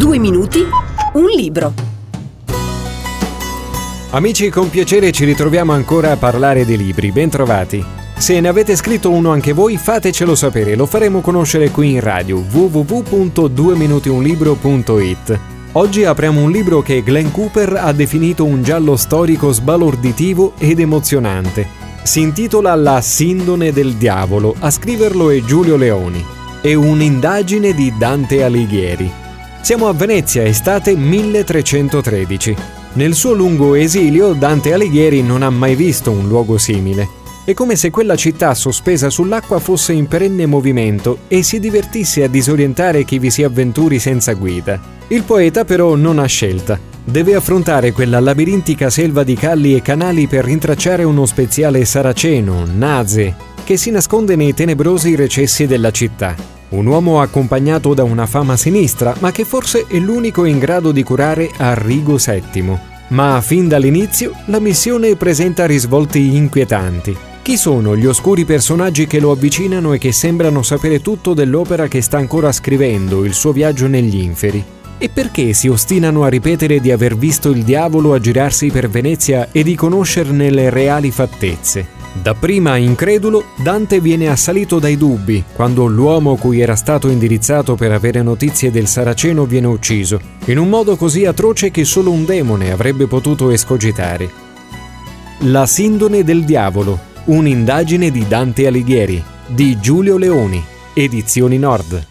2 minuti, un libro. Amici, con piacere ci ritroviamo ancora a parlare di libri. Bentrovati. Se ne avete scritto uno anche voi, fatecelo sapere, lo faremo conoscere qui in radio. www.2minutionlibro.it. Oggi apriamo un libro che Glenn Cooper ha definito un giallo storico sbalorditivo ed emozionante. Si intitola La Sindone del Diavolo, a scriverlo è Giulio Leoni. È un'indagine di Dante Alighieri. Siamo a Venezia, estate 1313. Nel suo lungo esilio, Dante Alighieri non ha mai visto un luogo simile. È come se quella città sospesa sull'acqua fosse in perenne movimento e si divertisse a disorientare chi vi si avventuri senza guida. Il poeta però non ha scelta. Deve affrontare quella labirintica selva di calli e canali per rintracciare uno speziale saraceno, Naze, che si nasconde nei tenebrosi recessi della città. Un uomo accompagnato da una fama sinistra, ma che forse è l'unico in grado di curare Arrigo VII. Ma fin dall'inizio la missione presenta risvolti inquietanti. Chi sono gli oscuri personaggi che lo avvicinano e che sembrano sapere tutto dell'opera che sta ancora scrivendo, il suo viaggio negli inferi? E perché si ostinano a ripetere di aver visto il diavolo aggirarsi per Venezia e di conoscerne le reali fattezze? Dapprima incredulo, Dante viene assalito dai dubbi quando l'uomo cui era stato indirizzato per avere notizie del Saraceno viene ucciso, in un modo così atroce che solo un demone avrebbe potuto escogitare. La Sindone del Diavolo, un'indagine di Dante Alighieri, di Giulio Leoni, Edizioni Nord.